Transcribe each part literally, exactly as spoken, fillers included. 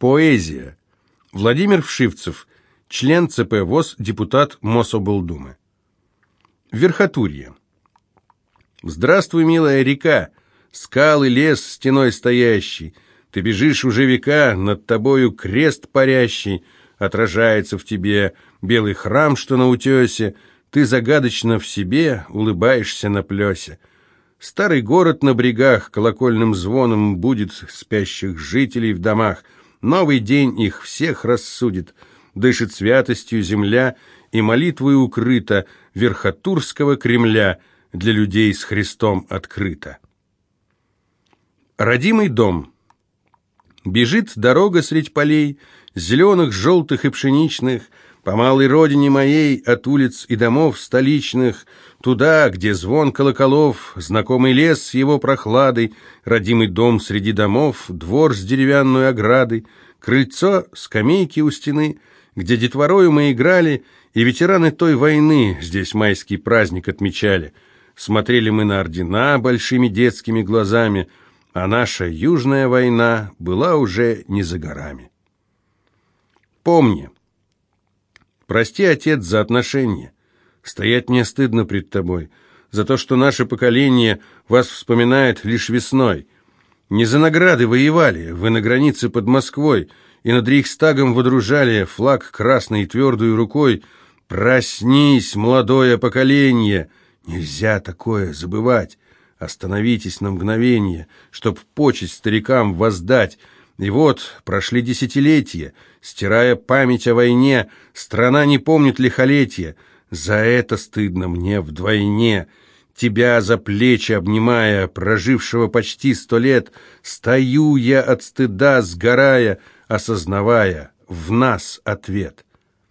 Поэзия. Владимир Вшивцев, член ЦП ВОС, депутат Мособлдумы. Верхотурье. Здравствуй, милая река, скалы, лес стеной стоящий. Ты бежишь уже века, над тобою крест парящий. Отражается в тебе белый храм, что на утесе. Ты загадочно в себе улыбаешься на плесе. Старый город на брегах колокольным звоном будет спящих жителей в домах. Новый день их всех рассудит. Дышит святостью земля, и молитвой укрыта Верхотурского Кремля для людей с Христом открыто. Родимый дом. Бежит дорога средь полей, зеленых, желтых и пшеничных, по малой родине моей, от улиц и домов столичных, туда, где звон колоколов, знакомый лес с его прохладой, родимый дом среди домов, двор с деревянной оградой, крыльцо, скамейки у стены, где детворою мы играли, и ветераны той войны здесь майский праздник отмечали. Смотрели мы на ордена большими детскими глазами, а наша южная война была уже не за горами. Помни. Прости, отец, за отношения. Стоять мне стыдно пред тобой, за то, что наше поколение вас вспоминает лишь весной. Не за награды воевали, вы на границе под Москвой, и над Рейхстагом водружали флаг красной твердой рукой. Проснись, молодое поколение! Нельзя такое забывать. Остановитесь на мгновение, чтоб почесть старикам воздать. И вот прошли десятилетия, стирая память о войне, страна не помнит лихолетия. За это стыдно мне вдвойне. Тебя за плечи обнимая, прожившего почти сто лет, стою я от стыда, сгорая, осознавая в нас ответ.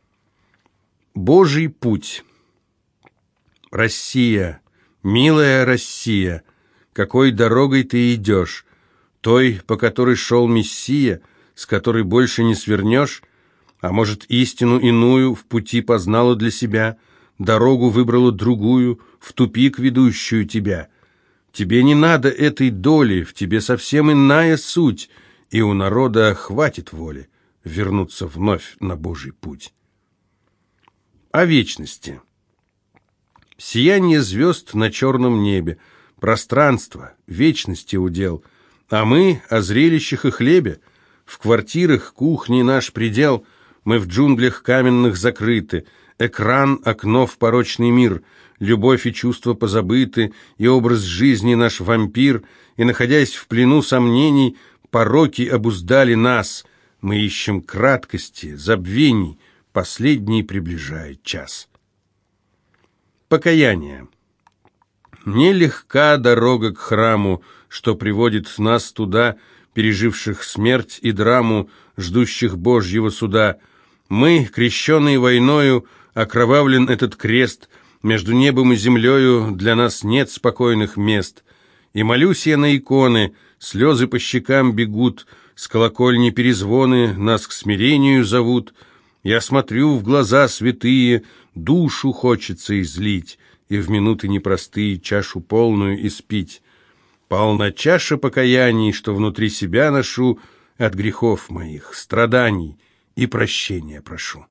Божий путь. Россия, милая Россия, какой дорогой ты идешь? Той, по которой шел Мессия, с которой больше не свернешь? А может, истину иную в пути познала для себя, дорогу выбрала другую, в тупик ведущую тебя? Тебе не надо этой доли, в тебе совсем иная суть, и у народа хватит воли вернуться вновь на Божий путь. О вечности. Сияние звезд на черном небе, пространство, вечности удел, а мы о зрелищах и хлебе. В квартирах, кухне наш предел, мы в джунглях каменных закрыты, экран, окно в порочный мир, любовь и чувства позабыты, и образ жизни наш вампир, и, находясь в плену сомнений, пороки обуздали нас. Мы ищем краткости, забвений, последний приближает час. Покаяние. Нелегка дорога к храму, что приводит нас туда, переживших смерть и драму, ждущих Божьего суда. Мы, крещенные войною, окровавлен этот крест, между небом и землею для нас нет спокойных мест. И молюсь я на иконы, слезы по щекам бегут, с колокольни перезвоны нас к смирению зовут. Я смотрю в глаза святые, душу хочется излить, и в минуты непростые чашу полную испить. Полна чаша покаяний, что внутри себя ношу, от грехов моих, страданий и прощения прошу.